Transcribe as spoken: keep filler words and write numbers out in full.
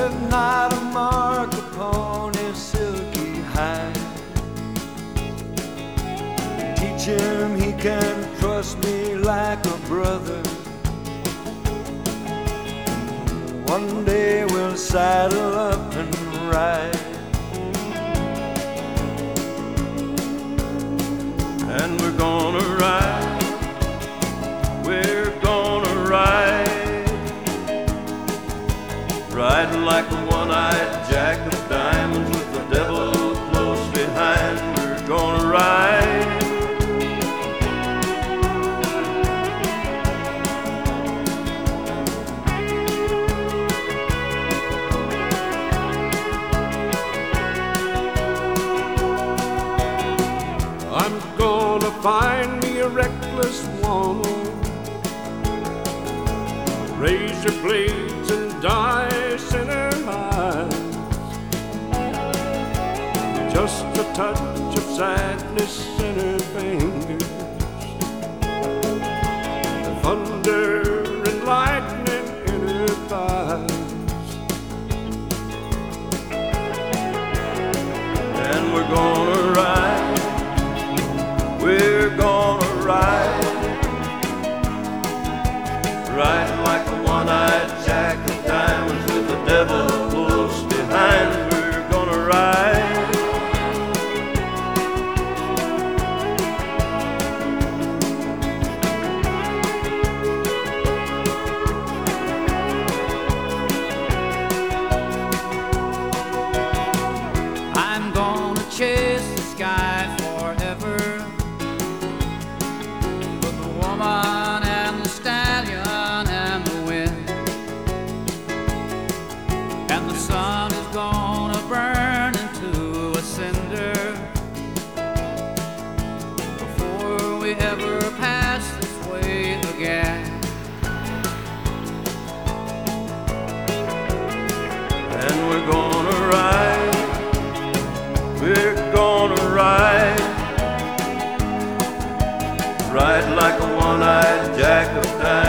There's not a mark upon his silky hide. Teach him he can trust me like a brother. One day we'll saddle up and ride. And we're gonna ride, we're gonna ride, riding like a one-eyed jack of diamonds with the devil close behind. We're gonna ride. I'm gonna find me a reckless woman, razor blades and dice in her eyes, just a touch of sadness in her fingers, thunder and lightning in her thighs. And we're gonna ride, we're gonna ride, riding like a one-eyed jack of diamonds with the devil close behind. We're gonna ride. I'm gonna chase the sky forever, with the woman and the stallion and the wind. And the sun is gonna burn into a cinder before we ever pass this way again. And we're gonna ride, we're gonna ride, ride like a one-eyed jack of diamonds